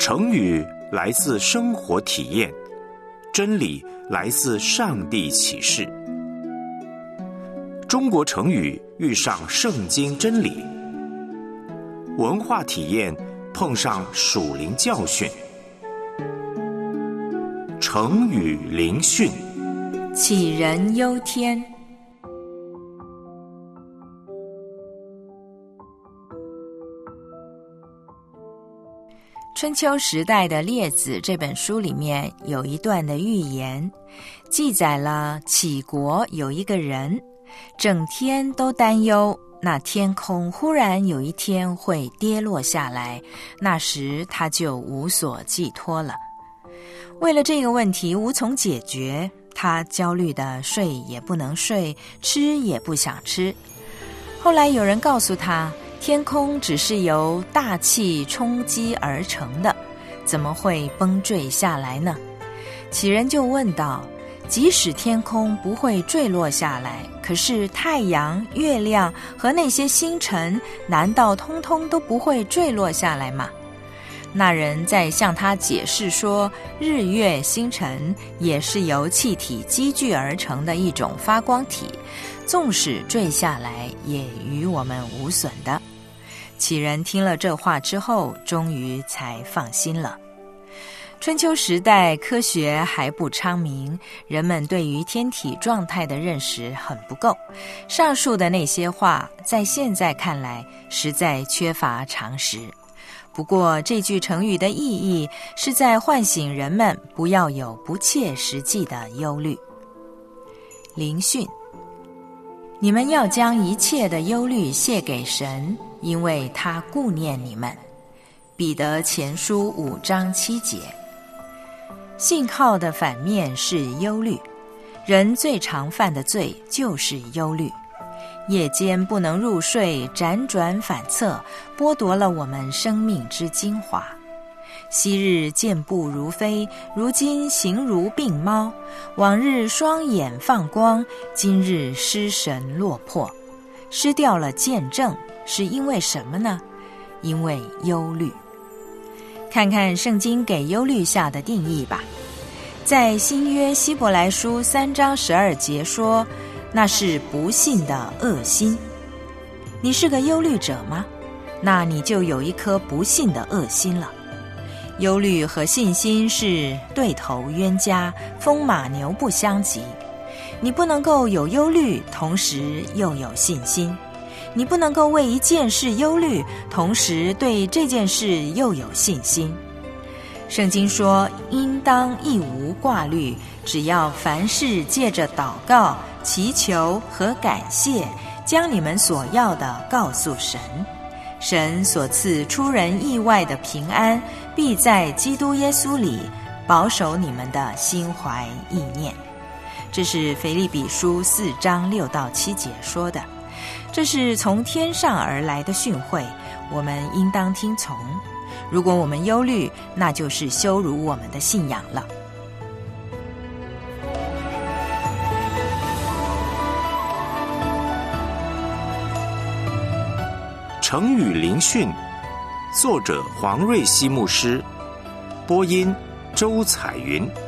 成语来自生活体验，真理来自上帝启示。中国成语遇上圣经真理，文化体验碰上属灵教训。成语灵训， 杞人忧天。春秋时代的《列子》这本书里面有一段的寓言，记载了杞国有一个人，整天都担忧那天空忽然有一天会跌落下来，那时他就无所寄托了。为了这个问题无从解决，他焦虑的睡也不能睡，吃也不想吃。后来有人告诉他，天空只是由大气冲击而成的，怎么会崩坠下来呢？杞人就问道，即使天空不会坠落下来，可是太阳、月亮和那些星辰，难道通通都不会坠落下来吗？那人在向他解释说，日月星辰也是由气体积聚而成的一种发光体，纵使坠下来也与我们无损的。杞人听了这话之后，终于才放心了。春秋时代科学还不昌明，人们对于天体状态的认识很不够，上述的那些话在现在看来实在缺乏常识。不过这句成语的意义是在唤醒人们不要有不切实际的忧虑。灵训，你们要将一切的忧虑卸给神，因为他顾念你们。彼得前书5章7节。信号的反面是忧虑，人最常犯的罪就是忧虑。夜间不能入睡，辗转反侧，剥夺了我们生命之精华。昔日健步如飞，如今形如病猫。往日双眼放光，今日失神落魄。失掉了见证，是因为什么呢？因为忧虑。看看圣经给忧虑下的定义吧。在新约希伯来书3章12节说，那是不信的恶心。你是个忧虑者吗？那你就有一颗不信的恶心了。忧虑和信心是对头冤家，风马牛不相及。你不能够有忧虑，同时又有信心。你不能够为一件事忧虑，同时对这件事又有信心。圣经说，应当一无挂虑，只要凡事借着祷告、祈求和感谢，将你们所要的告诉神。神所赐出人意外的平安，必在基督耶稣里保守你们的心怀意念。这是腓立比书4章6到7节说的。这是从天上而来的训诲，我们应当听从。如果我们忧虑，那就是羞辱我们的信仰了。 成语灵训，作者黄瑞希牧师，播音周彩云。